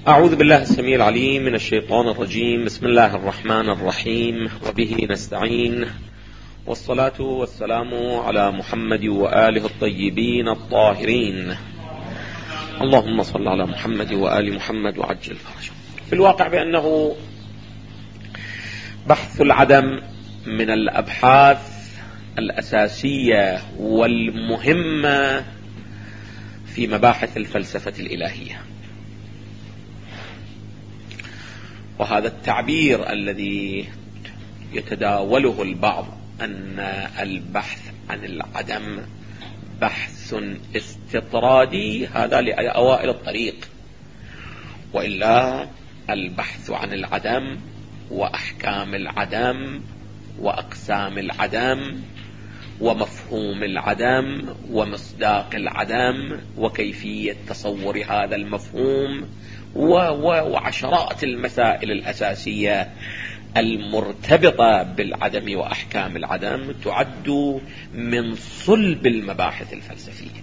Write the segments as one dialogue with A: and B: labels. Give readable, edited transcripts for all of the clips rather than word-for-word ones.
A: أعوذ بالله السميع العليم من الشيطان الرجيم. بسم الله الرحمن الرحيم، وبه نستعين، والصلاة والسلام على محمد وآله الطيبين الطاهرين. اللهم صل على محمد وآل محمد وعجل فرجهم. في الواقع بأنه بحث العدم من الأبحاث الأساسية والمهمة في مباحث الفلسفة الإلهية، وهذا التعبير الذي يتداوله البعض أن البحث عن العدم بحث استطرادي، هذا لأوائل الطريق، وإلا البحث عن العدم وأحكام العدم وأقسام العدم ومفهوم العدم ومصداق العدم وكيفية تصور هذا المفهوم وعشرات المسائل الأساسية المرتبطة بالعدم وأحكام العدم تعد من صلب المباحث الفلسفية.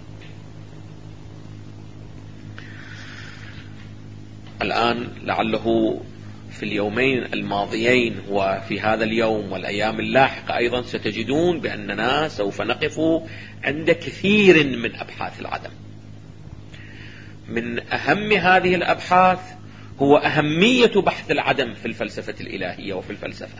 A: الآن لعله في اليومين الماضيين وفي هذا اليوم والأيام اللاحقة أيضا ستجدون بأننا سوف نقف عند كثير من أبحاث العدم. من أهم هذه الأبحاث هو أهمية بحث العدم في الفلسفة الإلهية وفي الفلسفة.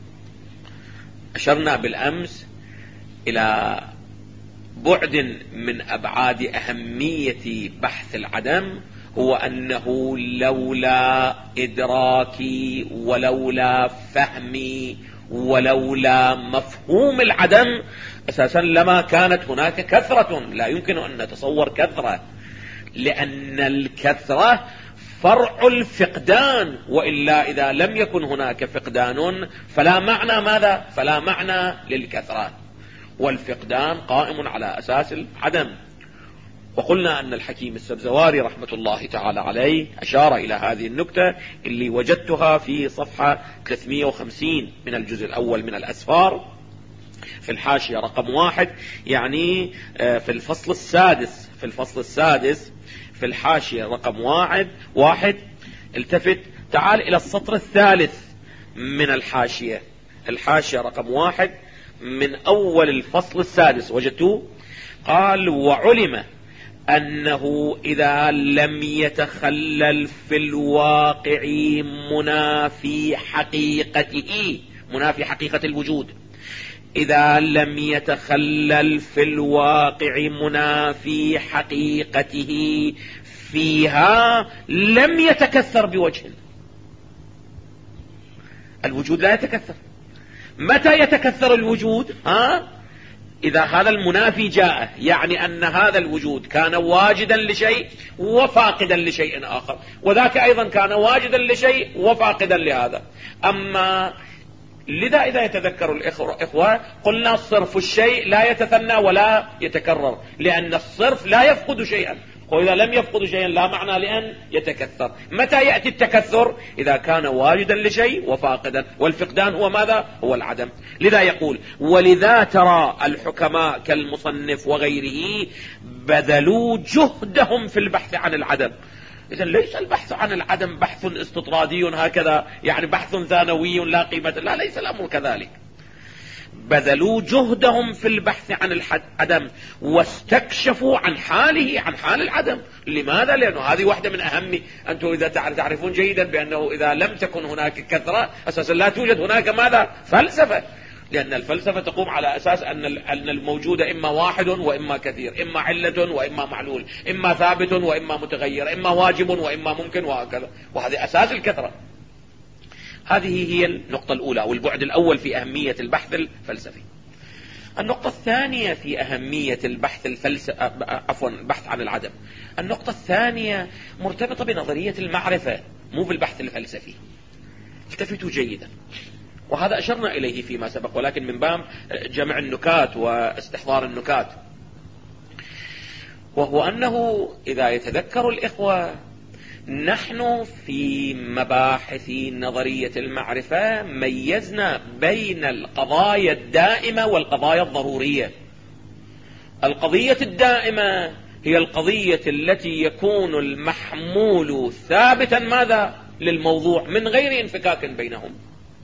A: أشرنا بالأمس إلى بعد من أبعاد أهمية بحث العدم، هو أنه لولا إدراكي ولولا فهمي ولولا مفهوم العدم أساسا لما كانت هناك كثرة. لا يمكن أن نتصور كثرة، لأن الكثرة فرع الفقدان، وإلا إذا لم يكن هناك فقدان فلا معنى ماذا؟ فلا معنى للكثرة، والفقدان قائم على أساس العدم. وقلنا أن الحكيم السبزواري رحمة الله تعالى عليه أشار إلى هذه النكتة اللي وجدتها في صفحة 350 من الجزء الأول من الأسفار في الحاشية رقم 1، يعني في الفصل السادس في الحاشية رقم 1. التفت تعال إلى السطر الثالث من الحاشية رقم 1 من أول الفصل السادس، وجدتوه؟ قال: وعلم أنه إذا لم يتخلل في الواقع منافي حقيقة الوجود، إذا لم يتخلل في الواقع منافي حقيقته فيها لم يتكثر بوجه. الوجود لا يتكثر. متى يتكثر الوجود؟ إذا هذا المنافي جاء، يعني أن هذا الوجود كان واجدا لشيء وفاقدا لشيء آخر، وذاك أيضا كان واجدا لشيء وفاقدا لهذا. أما لذا إذا يتذكر الإخوة قلنا صرف الشيء لا يتثنى ولا يتكرر، لأن الصرف لا يفقد شيئا، وإذا لم يفقد شيئا لا معنى لأن يتكثر. متى يأتي التكثر؟ إذا كان واجدا لشيء وفاقدا، والفقدان هو ماذا؟ هو العدم. لذا يقول: ولذا ترى الحكماء كالمصنف وغيره بذلوا جهدهم في البحث عن العدم. إذن ليس البحث عن العدم بحث استطرادي هكذا، يعني بحث ثانوي لا قيمة، لا، ليس الأمر كذلك. بذلوا جهدهم في البحث عن العدم واستكشفوا عن حال العدم. لماذا؟ لأنه هذه واحدة من أهم. أنتم إذا تعرفون جيدا بأنه إذا لم تكن هناك كثرة أساسا لا توجد هناك ماذا؟ فلسفة، لأن الفلسفة تقوم على أساس أن الموجود إما واحد وإما كثير، إما علة وإما معلول، إما ثابت وإما متغير، إما واجب وإما ممكن، وهكذا. وهذه أساس الكثرة. هذه هي النقطة الأولى والبعد الأول في أهمية البحث الفلسفي. النقطة الثانية في أهمية البحث البحث عن العدم، النقطة الثانية مرتبطة بنظرية المعرفة، مو بالبحث الفلسفي. التفتوا جيدا، وهذا أشرنا إليه فيما سبق، ولكن من باب جمع النكات واستحضار النكات. وهو أنه إذا يتذكر الإخوة نحن في مباحث نظرية المعرفة ميزنا بين القضايا الدائمة والقضايا الضرورية. القضية الدائمة هي القضية التي يكون المحمول ثابتا ماذا للموضوع من غير انفكاك بينهم،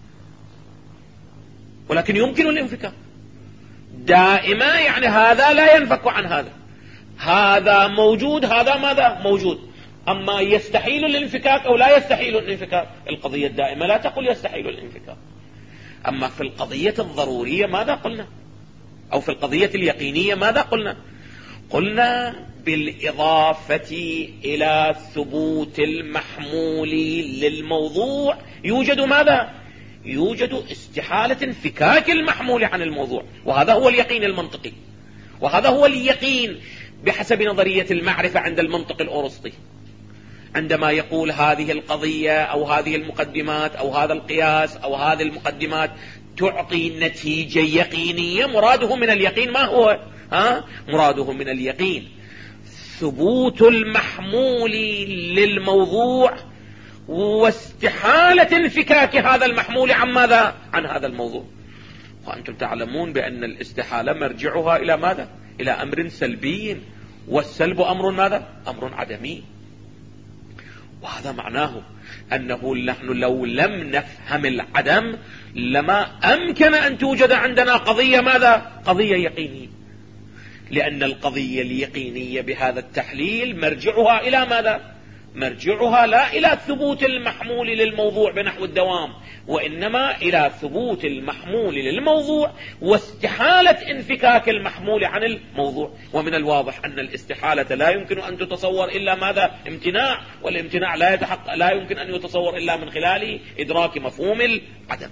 A: ولكن يمكن الانفكاك دائما، يعني هذا لا ينفك عن هذا، هذا موجود هذا ماذا موجود. أما يستحيل الانفكاك أو لا يستحيل الانفكاك، القضية الدائمة لا تقول يستحيل الانفكاك. أما في القضية الضرورية ماذا قلنا؟ أو في القضية اليقينية ماذا قلنا؟ قلنا بالإضافة إلى ثبوت المحمول للموضوع يوجد ماذا؟ يوجد استحالة انفكاك المحمول عن الموضوع، وهذا هو اليقين المنطقي، وهذا هو اليقين بحسب نظرية المعرفة عند المنطق الأرسطي، عندما يقول هذه القضية أو هذه المقدمات أو هذا القياس أو هذه المقدمات تعطي نتيجة يقينية، مراده من اليقين ما هو؟ مراده من اليقين ثبوت المحمول للموضوع واستحالة انفكاك هذا المحمول عن ماذا؟ عن هذا الموضوع. وأنتم تعلمون بأن الاستحالة مرجعها إلى ماذا؟ إلى أمر سلبي، والسلب أمر ماذا؟ أمر عدمي. وهذا معناه أنه نحن لو لم نفهم العدم لما أمكن أن توجد عندنا قضية ماذا؟ قضية يقينية، لأن القضية اليقينية بهذا التحليل مرجعها إلى ماذا؟ مرجعها لا إلى ثبوت المحمول للموضوع بنحو الدوام، وإنما إلى ثبوت المحمول للموضوع واستحالة انفكاك المحمول عن الموضوع. ومن الواضح أن الاستحالة لا يمكن أن تتصور إلا ماذا؟ امتناع، والامتناع لا يمكن أن يتصور إلا من خلال إدراك مفهوم العدم.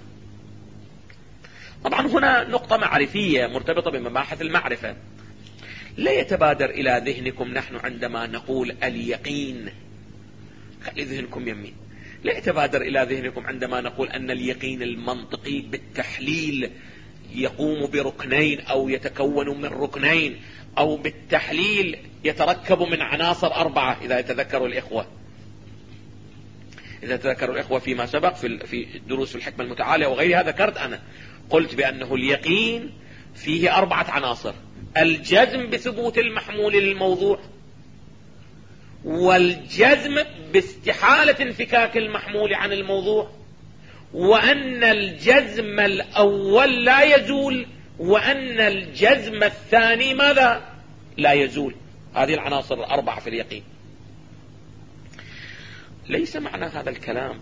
A: طبعا هنا نقطة معرفية مرتبطة بمباحث المعرفة. لا يتبادر إلى ذهنكم نحن عندما نقول اليقين، خلي ذهنكم يمين، لا يتبادر إلى ذهنكم عندما نقول أن اليقين المنطقي بالتحليل يقوم بركنين أو يتكون من ركنين، أو بالتحليل يتركب من عناصر 4. إذا يتذكروا الإخوة فيما سبق في دروس الحكمة المتعالية وغيرها، ذكرت أنا قلت بأنه اليقين فيه 4 عناصر: الجزم بثبوت المحمول للموضوع، والجزم باستحالة انفكاك المحمول عن الموضوع، وأن الجزم الأول لا يزول، وأن الجزم الثاني ماذا؟ لا يزول. هذه العناصر 4 في اليقين. ليس معنى هذا الكلام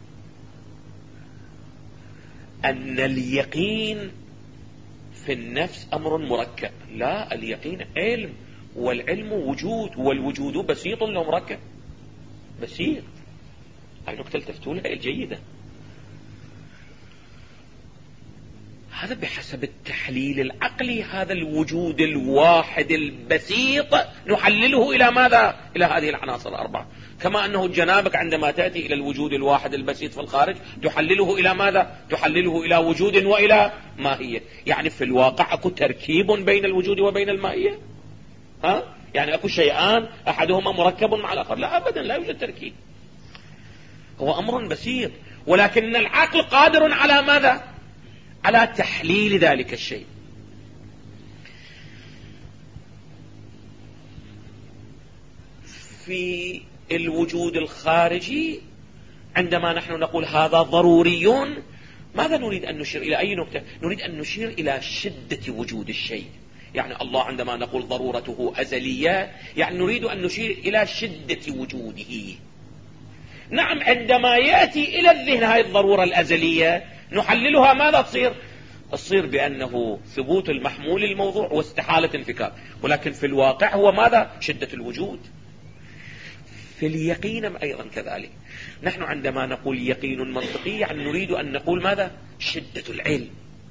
A: أن اليقين في النفس أمر مركب، لا، اليقين علم، والعلم وجود، والوجود بسيط لو مركب، بسيط. هاي نقطة التفتوا لها الجيدة. هذا بحسب التحليل العقلي، هذا الوجود الواحد البسيط نحلله إلى ماذا؟ إلى هذه العناصر 4. كما أنه جنابك عندما تأتي إلى الوجود الواحد البسيط في الخارج تحلله إلى ماذا؟ تحلله إلى وجود وإلى ماهية. يعني في الواقع أكو تركيب بين الوجود وبين الماهية؟ يعني أكو شيئان أحدهما مركب مع الآخر؟ لا أبدا، لا يوجد تركيب، هو أمر بسيط، ولكن العقل قادر على ماذا؟ على تحليل ذلك الشيء. في الوجود الخارجي عندما نحن نقول هذا ضروري، ماذا نريد أن نشير إلى أي نقطة؟ نريد أن نشير إلى شدة وجود الشيء. يعني الله عندما نقول ضرورته أزلية، يعني نريد أن نشير إلى شدة وجوده. نعم، عندما يأتي إلى الذهن هذه الضرورة الأزلية نحللها، ماذا تصير بأنه ثبوت المحمول للموضوع واستحالة انفكاك، ولكن في الواقع هو ماذا؟ شدة الوجود. في اليقين أيضا كذلك، نحن عندما نقول يقين منطقي يعني نريد أن نقول ماذا؟ شدة العلم.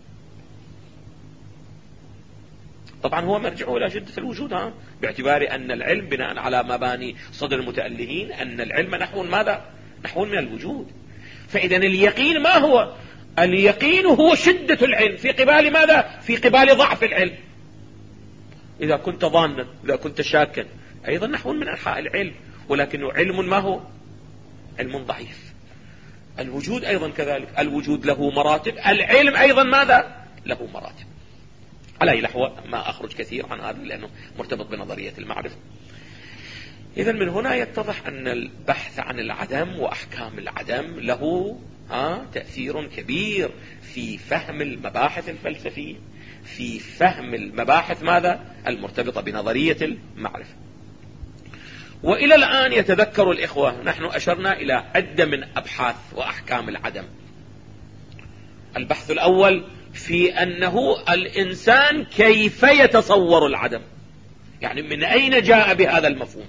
A: طبعا هو مرجعه إلى شدة الوجود، باعتبار أن العلم بناء على مباني صدر المتألهين أن العلم نحو ماذا؟ نحو من الوجود. فإذا اليقين ما هو؟ اليقين هو شدة العلم في قبال ماذا؟ في قبال ضعف العلم. إذا كنت ظانا، إذا كنت شاكا، أيضا نحو من أنحاء العلم، ولكنه علم ما هو؟ علم ضعيف. الوجود أيضا كذلك، الوجود له مراتب، العلم أيضا ماذا؟ له مراتب. على أي نحو ما أخرج كثير عن هذا لأنه مرتبط بنظرية المعرفة. إذا من هنا يتضح أن البحث عن العدم وأحكام العدم له تأثير كبير في فهم المباحث الفلسفية، في فهم المباحث ماذا المرتبطة بنظرية المعرفة. وإلى الآن يتذكر الإخوة نحن أشرنا إلى عدة من أبحاث وأحكام العدم. البحث الأول في أنه الإنسان كيف يتصور العدم، يعني من أين جاء بهذا المفهوم.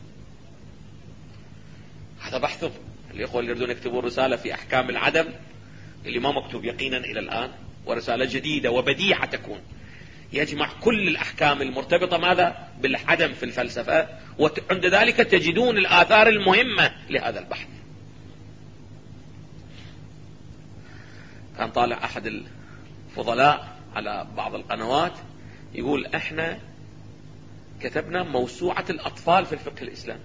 A: هذا بحث الإخوة اللي يريدون يكتبوا رسالة في أحكام العدم اللي ما مكتوب يقينا إلى الآن، ورسالة جديدة وبديعة تكون يجمع كل الأحكام المرتبطة ماذا بالعدم في الفلسفة، وعند ذلك تجدون الآثار المهمة لهذا البحث. كان طالع أحد الفضلاء على بعض القنوات يقول احنا كتبنا موسوعة الأطفال في الفقه الإسلامي،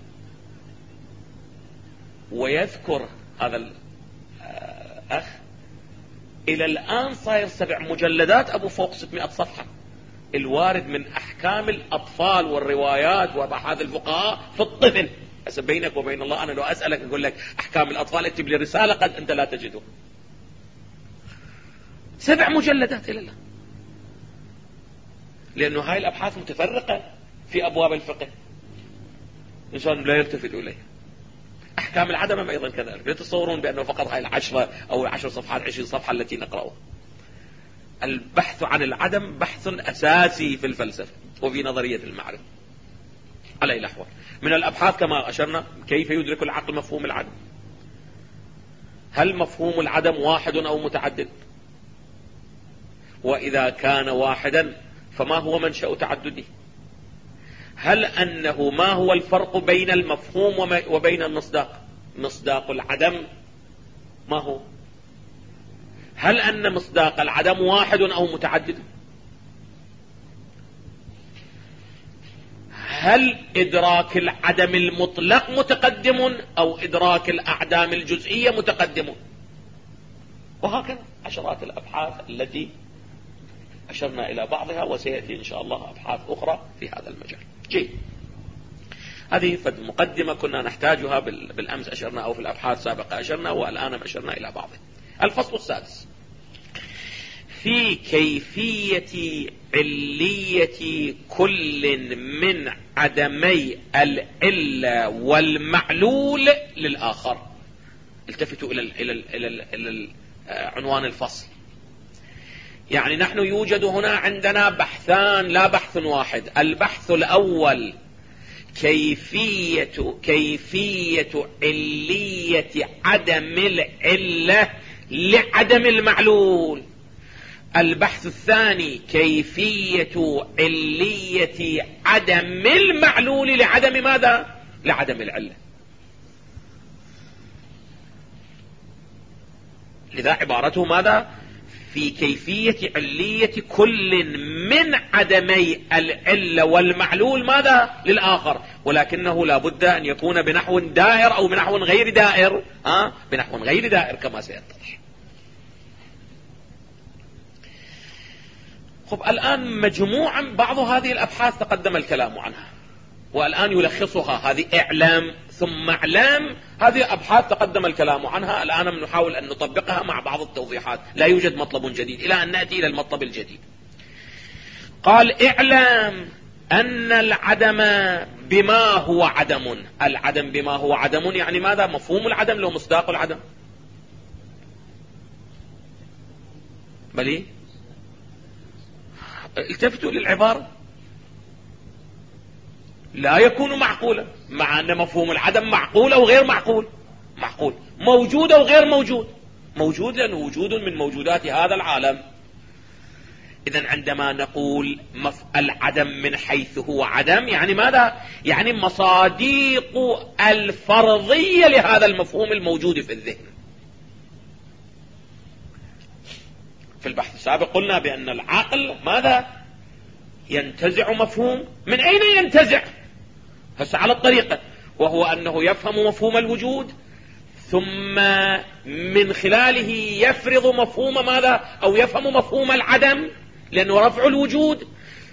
A: ويذكر هذا الأخ إلى الآن صاير 7 مجلدات أبو فوق 600 صفحة الوارد من أحكام الأطفال والروايات وبحث الفقهاء في الطفل. هسه بينك وبين الله أنا لو أسألك أقول لك أحكام الأطفال اكتب لي رسالة قد أنت لا تجده. 7 مجلدات إلى الآن، لأنه هاي الأبحاث متفرقة في أبواب الفقه، إنسان لا يلتفت إليه. أحكام العدم أيضا كذلك، لا تتصورون بأنه فقط هاي 10 أو 10 صفحات 20 صفحة التي نقرأها. البحث عن العدم بحث أساسي في الفلسفة وفي نظرية المعرفة على أي نحو. من الأبحاث كما أشرنا كيف يدرك العقل مفهوم العدم. هل مفهوم العدم واحد أو متعدد؟ وإذا كان واحدا فما هو منشأ تعدده؟ هل أنه ما هو الفرق بين المفهوم وبين المصداق؟ مصداق العدم ما هو؟ هل أن مصداق العدم واحد أو متعدد؟ هل إدراك العدم المطلق متقدم أو إدراك الأعدام الجزئية متقدم؟ وهكذا عشرات الأبحاث التي أشرنا إلى بعضها، وسيأتي إن شاء الله أبحاث أخرى في هذا المجال. جيد، هذه مقدمة كنا نحتاجها بالأمس أشرنا، أو في الأبحاث السابقة أشرنا، والآن أشرنا إلى بعضه. الفصل السادس في كيفية علية كل من عدمي العلة والمعلول للآخر. التفتوا إلى عنوان الفصل. يعني نحن يوجد هنا عندنا بحثان لا بحث واحد. البحث الأول كيفية علية عدم العلة لعدم المعلول. البحث الثاني كيفية علية عدم المعلول لعدم ماذا؟ لعدم العلة. لذا عبارته ماذا؟ في كيفية علية كل من عدمي العلة والمعلول ماذا؟ للآخر، ولكنه لا بد أن يكون بنحو دائر أو بنحو غير دائر. بنحو غير دائر كما سيتضح. خب، الآن مجموعا بعض هذه الأبحاث تقدم الكلام عنها، والآن يلخصها. هذه إعلام ثم إعلام، هذه أبحاث تقدم الكلام عنها. الآن نحاول أن نطبقها مع بعض التوضيحات، لا يوجد مطلب جديد إلى أن نأتي إلى المطلب الجديد. قال إعلام أن العدم بما هو عدم. العدم بما هو عدم يعني ماذا؟ مفهوم العدم لو مصداق العدم. بلي التفتوا للعبارة. لا يكون معقولا، مع أن مفهوم العدم معقول أو غير معقول. معقول، موجود أو غير موجود. موجود لأنه وجود من موجودات هذا العالم. إذن عندما نقول العدم من حيث هو عدم يعني ماذا؟ يعني مصاديق الفرضية لهذا المفهوم الموجود في الذهن. في البحث السابق قلنا بأن العقل ماذا؟ ينتزع مفهوم. من أين ينتزع؟ هسه على الطريقة، وهو أنه يفهم مفهوم الوجود ثم من خلاله يفرض مفهوم ماذا؟ أو يفهم مفهوم العدم لأنه رفع الوجود،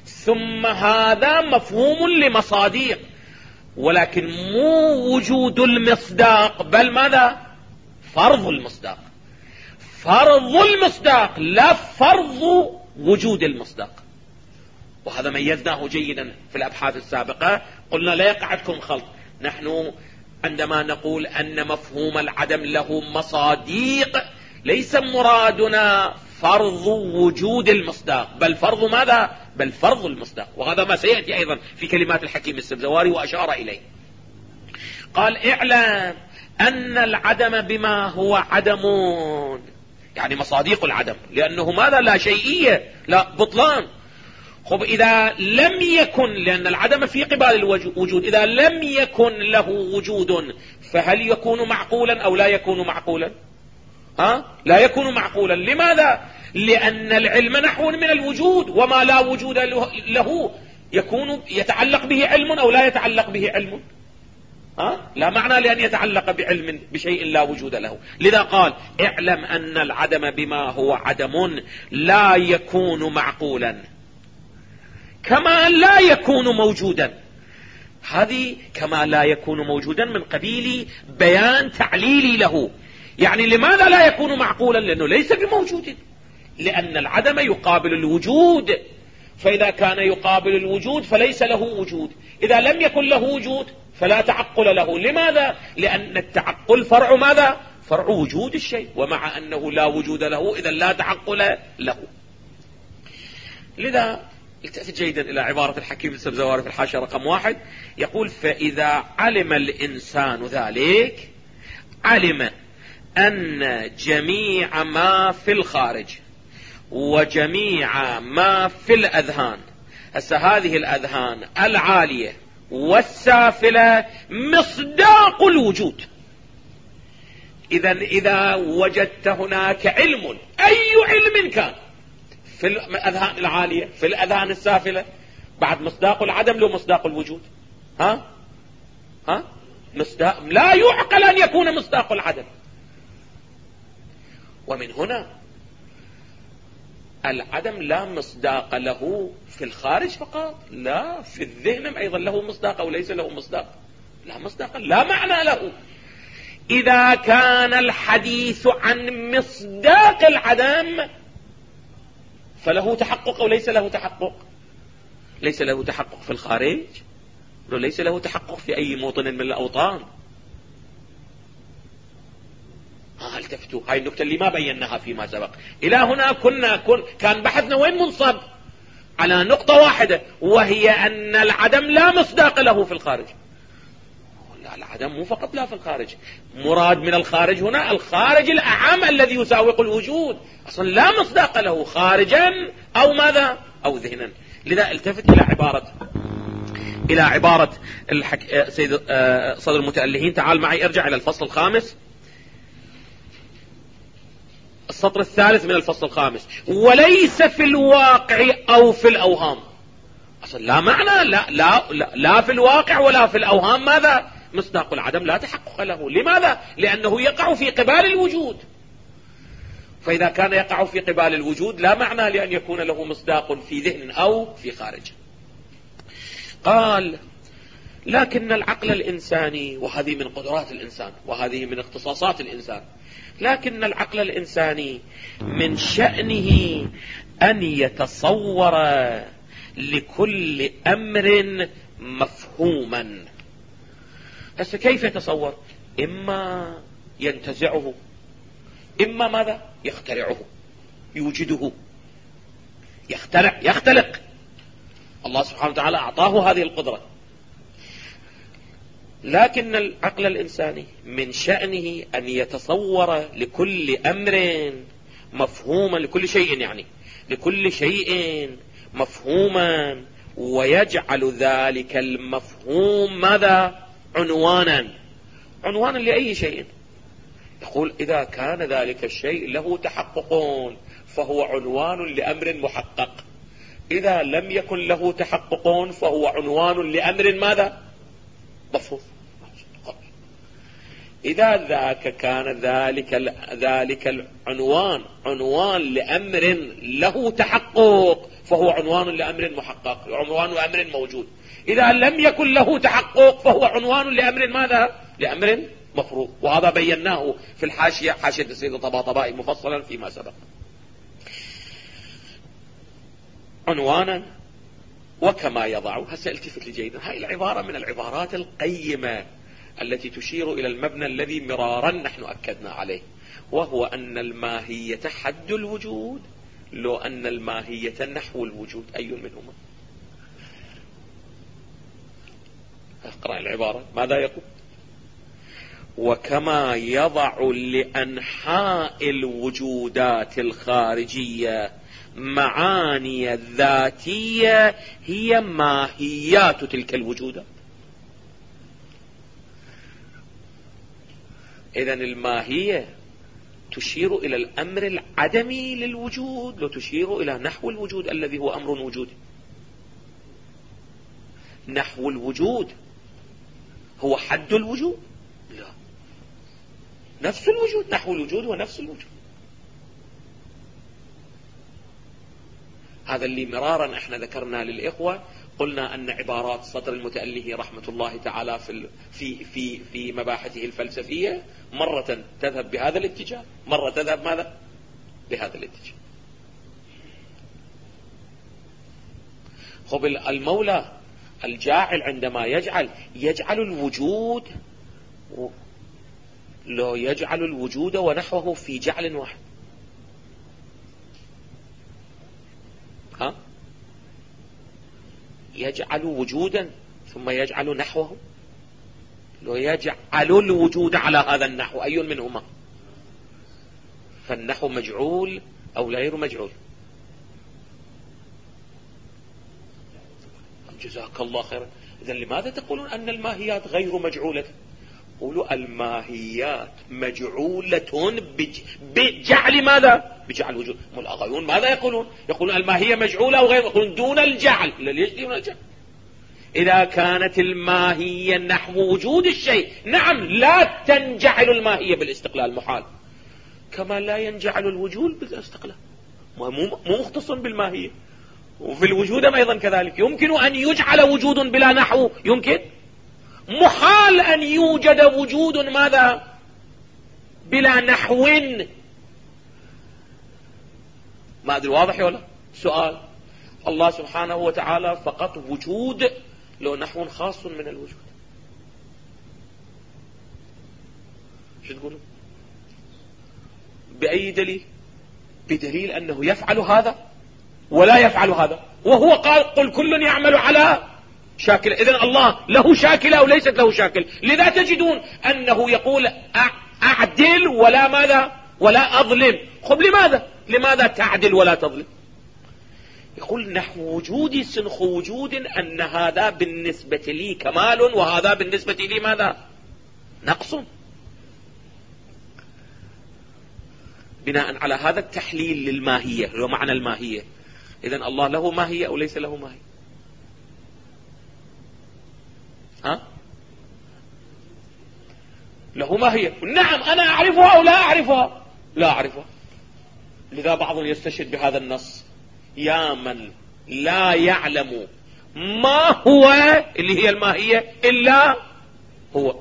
A: ثم هذا مفهوم لمصاديق، ولكن مو وجود المصداق، بل ماذا؟ فرض المصداق. فرض المصداق لا فرض وجود المصداق. وهذا ميزناه جيدا في الأبحاث السابقة، قلنا لا يقع عندكم خلط. نحن عندما نقول أن مفهوم العدم له مصاديق ليس مرادنا فرض وجود المصداق، بل فرض ماذا؟ بل فرض المصداق. وهذا ما سيأتي أيضا في كلمات الحكيم السبزواري وأشار إليه. قال اعلم أن العدم بما هو عدم، يعني مصاديق العدم، لأنه ماذا؟ لا شيئية، لا بطلان. خب إذا لم يكن، لأن العدم في قبال الوجود، إذا لم يكن له وجود فهل يكون معقولا أو لا يكون معقولا؟ لا يكون معقولا. لماذا؟ لأن العلم نحو من الوجود، وما لا وجود له يكون يتعلق به علم أو لا يتعلق به علم. لا معنى لأن يتعلق بعلم بشيء لا وجود له. لذا قال اعلم أن العدم بما هو عدم لا يكون معقولا كما لا يكون موجودا. هذه كما لا يكون موجودا من قبيل بيان تعليلي له. يعني لماذا لا يكون معقولا؟ لأنه ليس بموجود، لأن العدم يقابل الوجود، فإذا كان يقابل الوجود فليس له وجود. إذا لم يكن له وجود فلا تعقل له. لماذا؟ لأن التعقل فرع ماذا؟ فرع وجود الشيء، ومع أنه لا وجود له إذا لا تعقل له. لذا التفت جيدا إلى عبارة الحكيم السبزواري في الحاشية رقم 1، يقول فإذا علم الإنسان ذلك علم أن جميع ما في الخارج وجميع ما في الأذهان، هذه الأذهان العالية والسافلة مصداق الوجود. إذا وجدت هناك علم، أي علم كان، في الأذهان العالية في الأذهان السافلة، بعد مصداق العدم له مصداق الوجود. مصداق لا يعقل أن يكون مصداق العدم. ومن هنا العدم لا مصداق له في الخارج فقط، لا في الذهن أيضا له مصداق أو ليس له مصداق، لا مصداق، لا معنى له. إذا كان الحديث عن مصداق العدم فله تحقق أو ليس له تحقق؟ ليس له تحقق في الخارج، وليس له تحقق في أي موطن من الأوطان. التفتوا، هاي النكتة اللي ما بيناها فيما سبق. إلى هنا كان بحثنا وين منصب؟ على نقطة واحدة، وهي أن العدم لا مصداق له في الخارج. لا، العدم مو فقط لا في الخارج، مراد من الخارج هنا الخارج الأعم الذي يساوق الوجود، أصلا لا مصداق له خارجا أو ماذا؟ أو ذهنا. لذا التفت إلى عبارة سيد صدر المتألهين. تعال معي ارجع إلى الفصل 5، السطر 3 من الفصل 5. وليس في الواقع أو في الأوهام، أصلا لا معنى، لا في الواقع ولا في الأوهام ماذا؟ مصداق العدم لا تحقق له. لماذا؟ لأنه يقع في قبال الوجود، فإذا كان يقع في قبال الوجود لا معنى لأن يكون له مصداق في ذهن أو في خارج. قال لكن العقل الإنساني، وهذه من قدرات الإنسان وهذه من اختصاصات الإنسان، لكن العقل الإنساني من شأنه أن يتصور لكل أمر مفهوما. هسه كيف يتصور؟ إما ينتزعه، إما ماذا؟ يخترعه، يوجده، يختلق. الله سبحانه وتعالى أعطاه هذه القدرة. لكن العقل الإنساني من شأنه أن يتصور لكل أمر مفهوما، لكل شيء يعني لكل شيء مفهوما، ويجعل ذلك المفهوم ماذا؟ عنوانا لأي شيء. يقول إذا كان ذلك الشيء له تحقق فهو عنوان لأمر محقق، إذا لم يكن له تحقق فهو عنوان لأمر ماذا؟ مفهوم. إذا ذاك كان ذلك العنوان عنوان لأمر له تحقق فهو عنوان لأمر محقق، عنوان لأمر موجود. إذا لم يكن له تحقق فهو عنوان لأمر ماذا؟ لأمر مفروض. وهذا بيناه في الحاشية، حاشية السيد الطباطبائي مفصلا فيما سبق. عنوانا وكما يضع. هسه التفت لي جيدا، هاي العبارة من العبارات القيمة التي تشير إلى المبنى الذي مرارا نحن أكدنا عليه، وهو أن الماهية حد الوجود، لو أن الماهية نحو الوجود. أي منهما؟ اقرأ العبارة ماذا يقول؟ وكما يضع لأنحاء الوجودات الخارجية معاني ذاتية هي ماهيات تلك الوجودات. إذن الماهية تشير إلى الأمر العدمي للوجود، لو تشير إلى نحو الوجود الذي هو أمر وجودي. نحو الوجود هو حد الوجود؟ لا، نفس الوجود. نحو الوجود هو نفس الوجود. هذا اللي مرارا احنا ذكرنا للإخوة، قلنا أن عبارات سطر المتأله رحمة الله تعالى في مباحثه الفلسفية مرة تذهب بهذا الاتجاه، مرة تذهب ماذا؟ بهذا الاتجاه. خب المولى الجاعل عندما يجعل الوجود، لو يجعل الوجود ونحوه في جعل واحد، ها؟ يجعل وجودا ثم يجعل نحوه، لو يجعل الوجود على هذا النحو أي منهما؟ فالنحو مجعول أو غير مجعول؟ جزاك الله خيرا. إذن لماذا تقولون أن الماهيات غير مجعولة؟ قولوا الماهيات مجعولة بجعل ماذا؟ بجعل وجود. الآخرون ماذا يقولون؟ يقولون الماهية مجعولة أو غير، يقولون دون الجعل. ليش دون الجعل؟ إذا كانت الماهية نحو وجود الشيء، نعم لا تنجعل الماهية بالاستقلال، محال، كما لا ينجعل الوجود بالاستقلال، مو مختص بالماهية. وفي الوجود أيضا كذلك، يمكن أن يجعل وجود بلا نحو، يمكن، محال أن يوجد وجود ماذا؟ بلا نحو. ما أدري واضح ولا؟ سؤال. الله سبحانه وتعالى فقط وجود، لو نحو خاص من الوجود. شو تقولون؟ بأي دليل؟ بدليل أنه يفعل هذا ولا يفعل هذا، وهو قال قل كل يعمل على شاكل. إذن الله له شاكل أو ليست له شاكل؟ لذا تجدون أنه يقول أعدل ولا ماذا؟ ولا أظلم. خب لماذا تعدل ولا تظلم؟ يقول نحو وجودي سنخ وجود، أن هذا بالنسبة لي كمال وهذا بالنسبة لي ماذا؟ نقص. بناء على هذا التحليل للماهية، لو معنى الماهية، إذن الله له ماهية أو ليس له ماهية؟ ها؟ له ماهية. نعم أنا أعرفها أو لا أعرفها؟ لا أعرفها. لذا بعض يستشهد بهذا النص: يا من لا يعلم ما هو، اللي هي الماهية، إلا هو.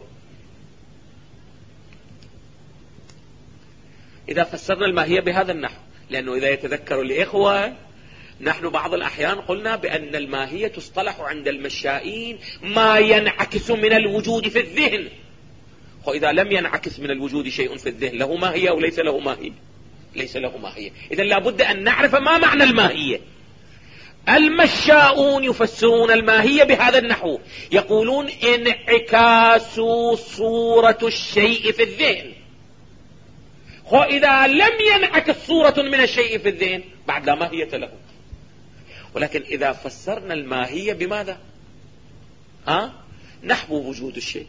A: إذا فسرنا الماهية بهذا النحو، لأنه إذا يتذكر الإخوة نحن بعض الأحيان قلنا بأن الماهية تصطلح عند المشائين ما ينعكس من الوجود في الذهن. وإذا لم ينعكس من الوجود شيء في الذهن، له ماهية أو ليس له ماهية؟ ليس له ماهية. إذن لابد أن نعرف ما معنى الماهية. المشاؤون يفسرون الماهية بهذا النحو، يقولون انعكاس صورة الشيء في الذهن. وإذا لم ينعكس صورة من الشيء في الذهن بعد لا ماهية له. ولكن إذا فسرنا الماهية بماذا؟ نحو وجود الشيء،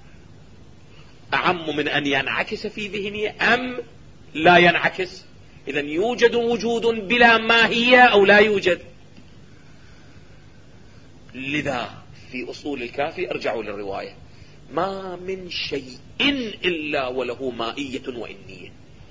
A: أعم من أن ينعكس في ذهني أم لا ينعكس. إذن يوجد وجود بلا ماهية أو لا يوجد؟ لذا في أصول الكافي ارجعوا للرواية: ما من شيء إلا وله مائية وإنية.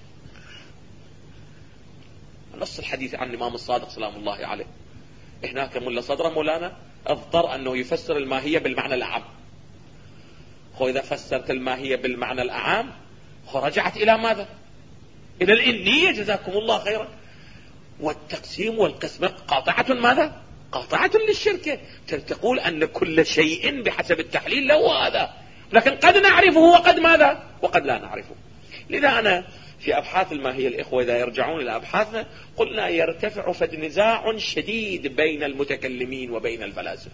A: نص الحديث عن الإمام الصادق سلام الله عليه، هناك ملا صدر مولانا اضطر أنه يفسر الماهية بالمعنى الأعم. إذا فسرت الماهية بالمعنى الأعم رجعت إلى ماذا؟ إلى الإنية، جزاكم الله خيرا. والتقسيم والقسمة قاطعة ماذا؟ قاطعة للشركة. تقول أن كل شيء بحسب التحليل له هذا، لكن قد نعرفه وقد ماذا؟ وقد لا نعرفه. لذا أنا في أبحاث الماهية الإخوة إذا يرجعون إلى أبحاثنا قلنا يرتفع فد نزاع شديد بين المتكلمين وبين الفلاسفة،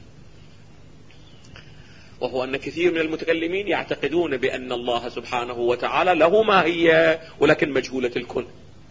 A: وهو أن كثير من المتكلمين يعتقدون بأن الله سبحانه وتعالى له ماهية ولكن مجهولة الكل،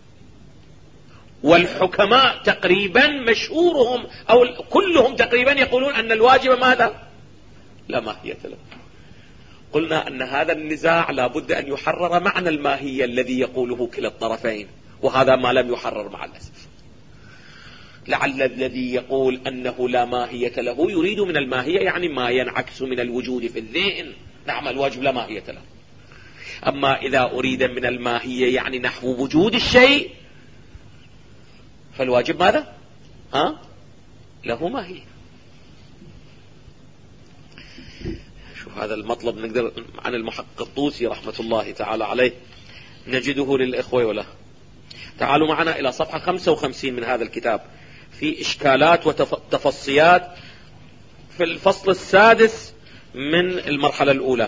A: والحكماء تقريبا مشهورهم أو كلهم تقريبا يقولون أن الواجب ماذا؟ لا ماهية له. قلنا أن هذا النزاع لا بد أن يحرر معنى الماهية الذي يقوله كلا الطرفين، وهذا ما لم يحرر مع الأسف. لعل الذي يقول أنه لا ماهية له يريد من الماهية يعني ما ينعكس من الوجود في الذهن. نعم، الواجب لا ماهية له. أما إذا أريد من الماهية يعني نحو وجود الشيء فالواجب ماذا؟ له ماهية. شوف هذا المطلب نقدر عن المحقق الطوسي رحمة الله تعالى عليه نجده للإخوة ولا. تعالوا معنا إلى صفحة 55 من هذا الكتاب في إشكالات وتفصيات في الفصل السادس من المرحلة الأولى.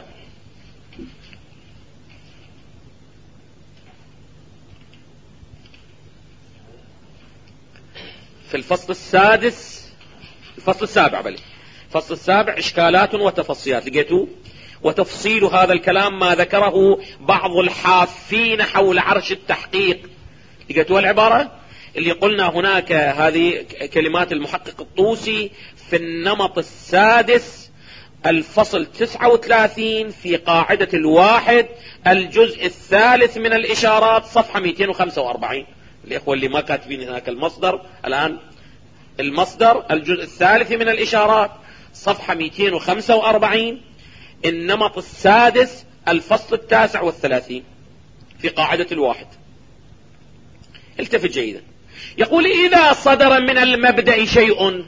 A: في الفصل السادس، الفصل السابع بل الفصل السابع إشكالات وتفصيات، لقيتوا؟ وتفصيل هذا الكلام ما ذكره بعض الحافين حول عرش التحقيق. لقيتوا العبارة اللي قلنا هناك هذه كلمات المحقق الطوسي في النمط السادس الفصل 39 في قاعدة الواحد الجزء الثالث من الإشارات صفحة 245. الإخوة اللي ما كاتبين هناك المصدر الآن، المصدر الجزء الثالث من الإشارات صفحة 245 النمط السادس الفصل 39 في قاعدة الواحد. التفت جيدا. يقول إذا صدر من المبدأ شيء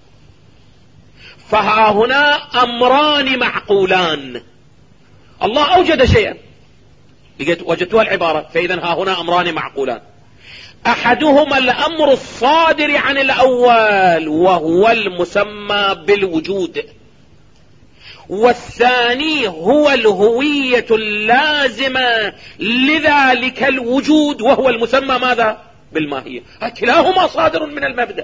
A: فها هنا أمران معقولان. الله أوجد شيئا، وجدتها العبارة، فإذا ها هنا أمران معقولان. أحدهما الأمر الصادر عن الأول وهو المسمى بالوجود، والثاني هو الهوية اللازمة لذلك الوجود وهو المسمى ماذا؟ بالماهية. كلاهما صادر من المبدأ،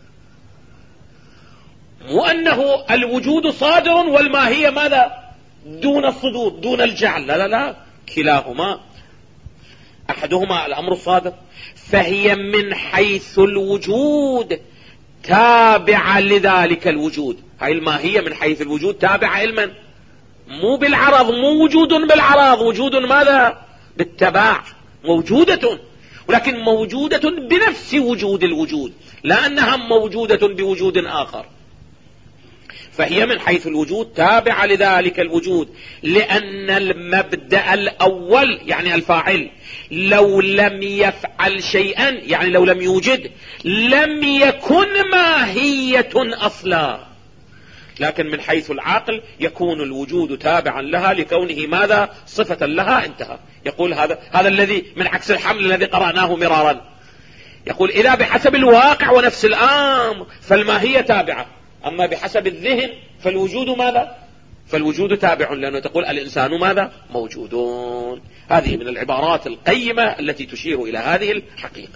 A: مو أنه الوجود صادر والماهية ماذا؟ دون الصدور دون الجعل، لا لا لا، كلاهما. أحدهما الأمر الصادر فهي من حيث الوجود تابعة لذلك الوجود. هاي الماهية من حيث الوجود تابعة علما، مو بالعرض، مو وجود بالعرض، وجود ماذا؟ بالتباع، موجودة، ولكن موجودة بنفس وجود الوجود، لا أنها موجودة بوجود آخر. فهي من حيث الوجود تابعة لذلك الوجود، لأن المبدأ الأول يعني الفاعل لو لم يفعل شيئا يعني لو لم يوجد لم يكن ماهية أصلا، لكن من حيث العقل يكون الوجود تابعا لها لكونه ماذا؟ صفة لها، انتهى. يقول هذا الذي من عكس الحمل الذي قرأناه مرارا. يقول إذا بحسب الواقع ونفس الأمر فالماهية تابعة، أما بحسب الذهن فالوجود ماذا؟ فالوجود تابع، لأنه تقول الإنسان ماذا؟ موجودون. هذه من العبارات القيمة التي تشير إلى هذه الحقيقة.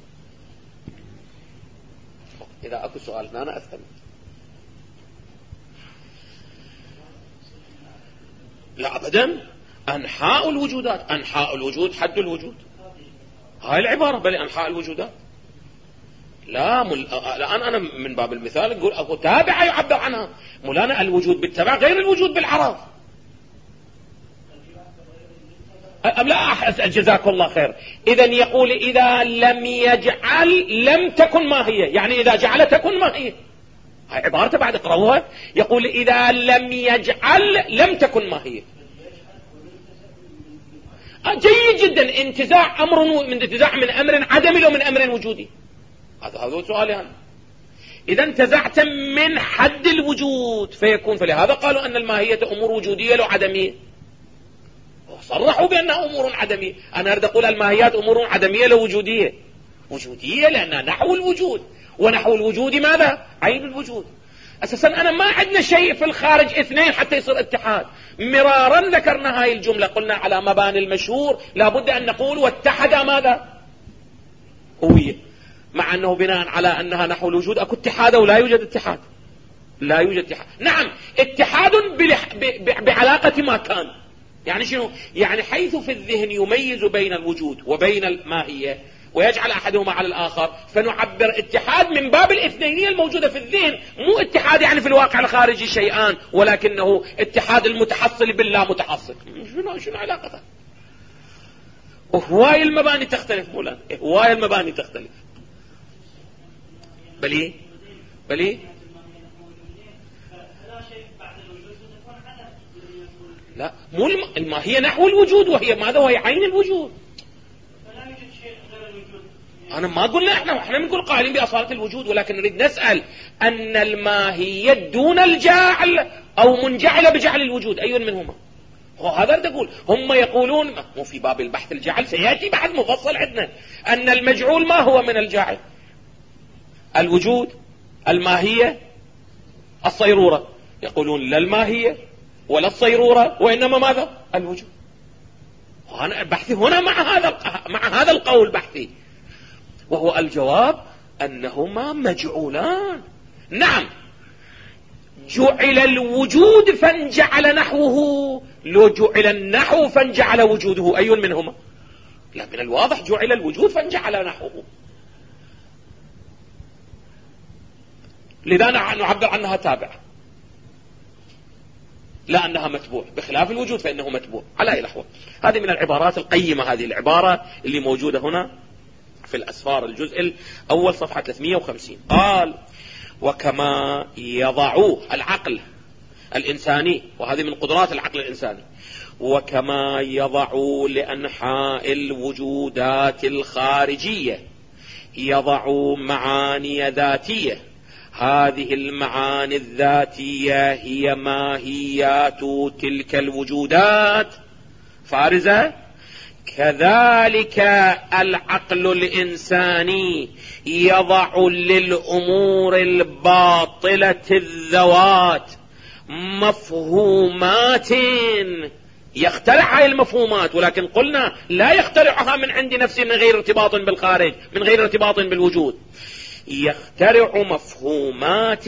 A: إذا أكو سؤال أنا أفهم. لا أبدا، أنحاء الوجودات، أنحاء الوجود حد الوجود، هاي العبارة، بل أنحاء الوجودات. لا الآن أنا من باب المثال نقول أكو تابعة يعبر عنها، مولانا الوجود بالتبع غير الوجود بالعرض. لا أسأل جزاك الله خير. إذن يقول إذا لم يجعل لم تكن ماهية، يعني إذا جعل تكن ماهية. عبارته بعد اقرأوها، يقول إذا لم يجعل لم تكن ماهية. جيد جدا. انتزاع أمر من انتزاع من أمر عدمي لو من أمر وجودي، هذا هو سؤالي يعني. إذا انتزعت من حد الوجود فيكون، فلهذا قالوا أن الماهية أمور وجودية لو عدمية، صرحوا بأنها أمور عدمية. أنا أريد أقول الماهيات أمور عدمية لو وجودية، وجودية لأنها نحو الوجود، ونحو الوجود ماذا؟ عين الوجود. أساسا أنا ما عندنا شيء في الخارج اثنين حتى يصير اتحاد. مرارا ذكرنا هاي الجملة، قلنا على مباني المشهور لابد أن نقول واتحد ماذا؟ هوية، مع أنه بناء على أنها نحو الوجود أكو اتحاد ولا يوجد اتحاد. لا يوجد اتحاد. نعم اتحاد بعلاقة ما كان. يعني شنو؟ يعني حيث في الذهن يميز بين الوجود وبين الماهية ويجعل أحدهما على الآخر، فنعبر اتحاد من باب الاثنينية الموجودة في الذهن، مو اتحاد يعني في الواقع الخارجي شيئان، ولكنه اتحاد المتحصل باللا متحصل. شنو علاقته؟ هواي المباني تختلف مولانا، هواي المباني تختلف. بلي لا، مو الماهية نحو الوجود، وهي ماذا؟ وهي عين الوجود. أنا ما قلنا احنا بنقول قائلين بأصالة الوجود، ولكن نريد نسأل أن الماهية دون الجعل أو منجعلة بجعل الوجود، أي منهما؟ هذا أريد أقول. هم يقولون مو في باب البحث الجعل، سيأتي بحث مفصل عندنا أن المجعول ما هو من الجاعل؟ الوجود، الماهية، الصيرورة. يقولون لا الماهية ولا الصيرورة، وإنما ماذا؟ الوجود. وأنا بحثي هنا مع هذا القول بحثي، وهو الجواب أنهما مجعولان. نعم، جعل الوجود فانجعل نحوه، لو جعل النحو فانجعل وجوده، أي منهما؟ لا، من الواضح جعل الوجود فانجعل نحوه، لذا نعبر عنها تابع، لا أنها متبوع، بخلاف الوجود فإنه متبوع على أي لحظة. هذه من العبارات القيمة، هذه العبارة اللي موجودة هنا في الأسفار الجزء الأول صفحة 350. قال: وكما يضع العقل الإنساني، وهذه من قدرات العقل الإنساني، وكما يضع لأنحاء الوجودات الخارجية يضع معاني ذاتية، هذه المعاني الذاتية هي ماهيات تلك الوجودات فارزة، كذلك العقل الإنساني يضع للأمور الباطلة الذوات مفهومات، يخترع هذه المفهومات، ولكن قلنا لا يخترعها من عند نفسه من غير ارتباط بالخارج، من غير ارتباط بالوجود. يخترع مفهومات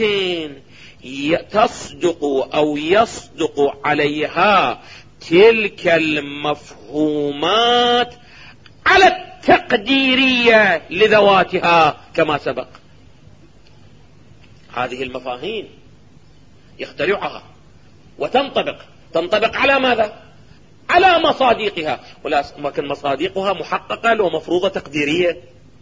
A: تصدق أو يصدق عليها تلك المفهومات على التقديرية لذواتها كما سبق. هذه المفاهيم يخترعها وتنطبق على ماذا؟ على مصادقها، ولكن مصادقها محققة ومفروضة تقديرية.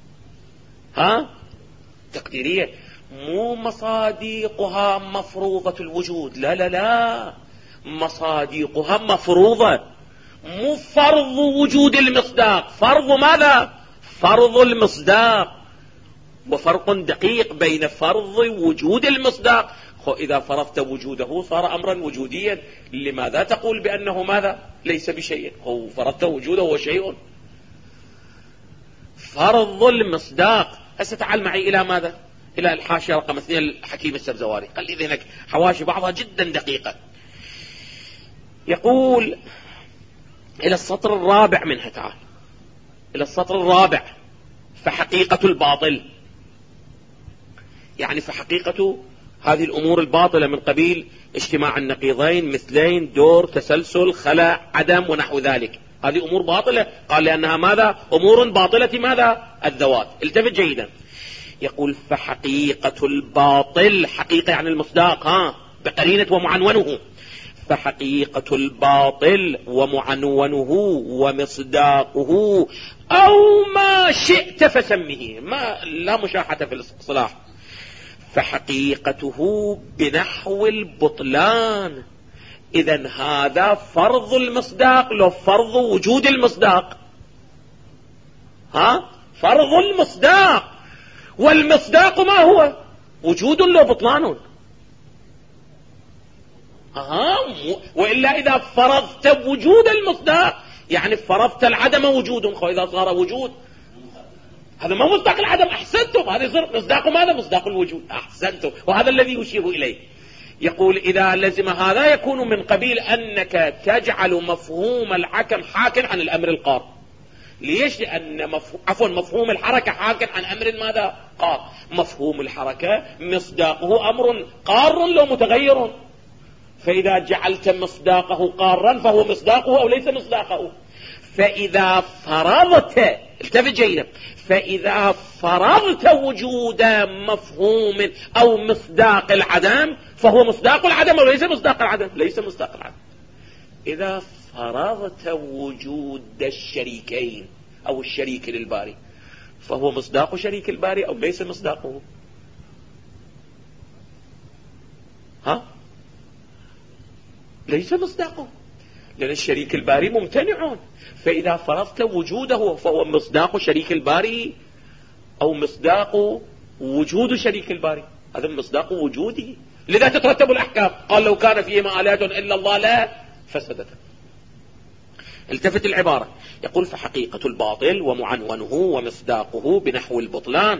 A: تقديرية، مو مصادقها مفروضة الوجود، لا، مصادقها مفروضة، مو فرض وجود المصداق. فرض ماذا؟ فرض المصداق، وفرق دقيق بين فرض وجود المصداق. إذا فرضت وجوده صار أمرا وجوديا، لماذا تقول بأنه ماذا؟ ليس بشيء. فرضت وجوده هو شيء. فرض المصداق. هسه تعال معي إلى ماذا؟ إلى الحاشية رقم 2 الحكيم السبزواري، قال لي ذهنك حواشي بعضها جدا دقيقة. يقول إلى السطر الرابع منها، تعال إلى السطر الرابع: فحقيقة الباطل، يعني فحقيقة هذه الأمور الباطلة من قبيل اجتماع النقيضين، مثلين، دور، تسلسل، خلع، عدم ونحو ذلك، هذه أمور باطلة. قال لأنها ماذا؟ أمور باطلة ماذا؟ الذوات. التفت جيدا. يقول: فحقيقة الباطل، حقيقة يعني المصداق بقرينة ومعنونه، فحقيقة الباطل ومعنونه ومصداقه أو ما شئت فسمه، ما لا مشاحة في الاصطلاح. فحقيقته بنحو البطلان. إذن هذا فرض المصداق لو فرض وجود المصداق. فرض المصداق، والمصداق ما هو؟ وجود لو بطلان. وإلا إذا فرضت وجود المصداق يعني فرضت العدم وجود، إذا صار وجود هذا ما مصداق العدم. أحسنتم، هذا يصير مصداق ماذا؟ مصداق الوجود. أحسنتم، وهذا الذي يشير إليه. يقول إذا لزم هذا يكون من قبيل أنك تجعل مفهوم الحكم حاكم عن الأمر القار. ليش؟ لأن مفهوم الحركة حاكم عن أمر ماذا؟ قار. مفهوم الحركة مصداقه أمر قار لو متغير، فإذا جعلت مصداقه قارا فهو مصداقه أو ليس مصداقه. فإذا فرضت، التفت جيدا، فإذا فرضت وجود مفهوم أو مصداق العدم فهو مصداق العدم أو ليس مصداق العدم؟ ليس مصداق العدم. إذا فرضت وجود الشريكين أو الشريك للباري فهو مصداق شريك الباري أو ليس مصداقه؟ ليس مصداقه، لأن الشريك الباري ممتنع. فإذا فرضت وجوده فهو مصداق شريك الباري أو مصداق وجود شريك الباري؟ هذا مصداق وجودي، لذا تترتب الأحكام. قال لو كان فيهما آلهة إلا الله لا فسدت. التفت العبارة، يقول فحقيقة الباطل ومعنونه ومصداقه بنحو البطلان.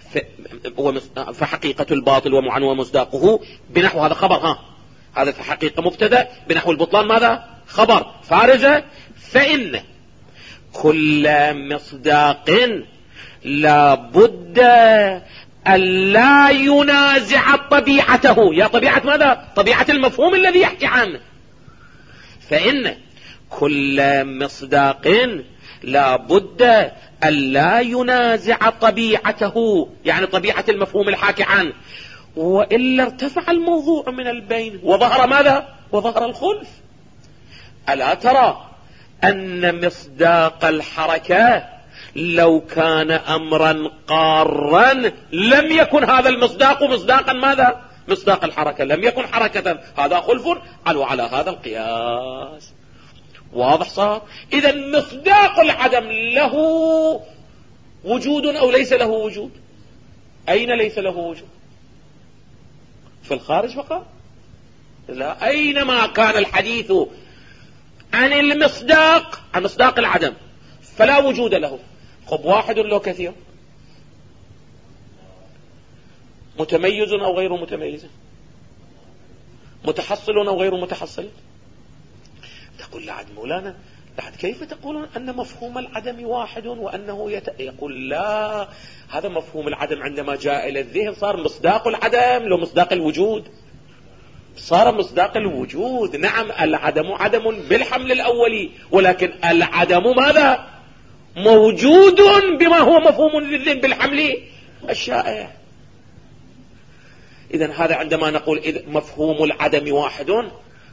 A: فحقيقة الباطل ومعنونه ومصداقه بنحو، هذا خبر، هذا فحقيقة مبتدأ، بنحو البطلان ماذا؟ خبر فارجة. فإن كل مصداق لا بد أن لا ينازع طبيعته. يا طبيعة ماذا؟ طبيعة المفهوم الذي يحكي عنه. فإن كل مصداق لا بد أن لا ينازع طبيعته، يعني طبيعة المفهوم الحاكي عنه، وإلا ارتفع الموضوع من البين وظهر ماذا؟ وظهر الخلف. ألا ترى أن مصداق الحركة لو كان أمرا قارا لم يكن هذا المصداق مصداقا ماذا؟ مصداق الحركة، لم يكن حركة. هذا خلف على هذا القياس. واضح صار؟ إذا مصداق العدم له وجود أو ليس له وجود؟ أين ليس له وجود؟ في الخارج فقط؟ لا، أينما كان الحديث عن المصداق، عن مصداق العدم، فلا وجود له. خب واحد لو كثير، متميز أو غير متميز، متحصل أو غير متحصل. تقول لعد مولانا، لعد كيف تقولون أن مفهوم العدم واحد وأنه يقول لا، هذا مفهوم العدم عندما جاء إلى الذهن صار مصداق العدم لو مصداق الوجود، صار مصداق الوجود. نعم العدم عدم بالحمل الأولي، ولكن العدم ماذا؟ موجود بما هو مفهوم للذهن بالحمل الشائع. إذن هذا عندما نقول مفهوم العدم واحد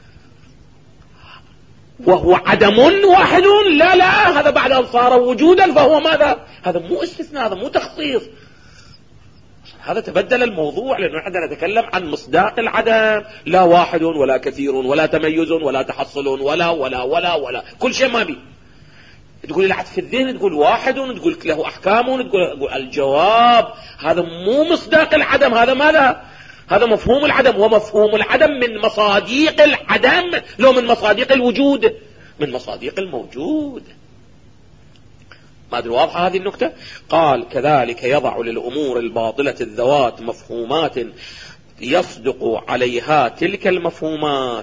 A: وهو عدم واحد، لا هذا بعد أن صار وجودا فهو ماذا؟ هذا مو استثناء، هذا مو تخصيص، هذا تبدل الموضوع. لأنه عندنا نتكلم عن مصداق العدم، لا واحد ولا كثير ولا تميز ولا تحصل ولا ولا ولا ولا كل شيء ما بي. تقول العد في الذهن، تقول واحد، تقول له أحكام، تقول الجواب هذا مو مصداق العدم. هذا ماذا؟ هذا مفهوم العدم، ومفهوم العدم من مصاديق العدم لو من مصاديق الوجود، من مصاديق الموجود. ما أدري واضحة هذه النكتة؟ قال كذلك يضع للأمور الباطلة الذوات مفهومات يصدق عليها تلك المفهومات،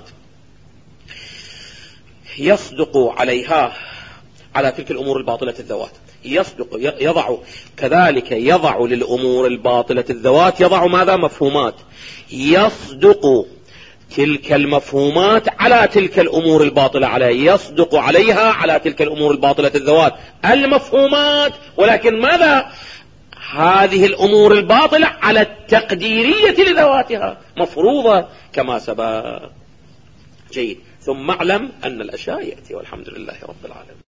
A: يصدق عليها على تلك الأمور الباطلة الذوات. يضع كذلك يضع للأمور الباطلة الذوات، يضع ماذا؟ مفهومات يصدق تلك المفهومات على تلك الأمور الباطلة عليها، يصدق عليها على تلك الأمور الباطلة الذوات المفهومات، ولكن ماذا؟ هذه الأمور الباطلة على التقديرية لذواتها مفروضة كما سبق. جيد. ثم اعلم أن الأشياء يأتي، والحمد لله رب العالمين.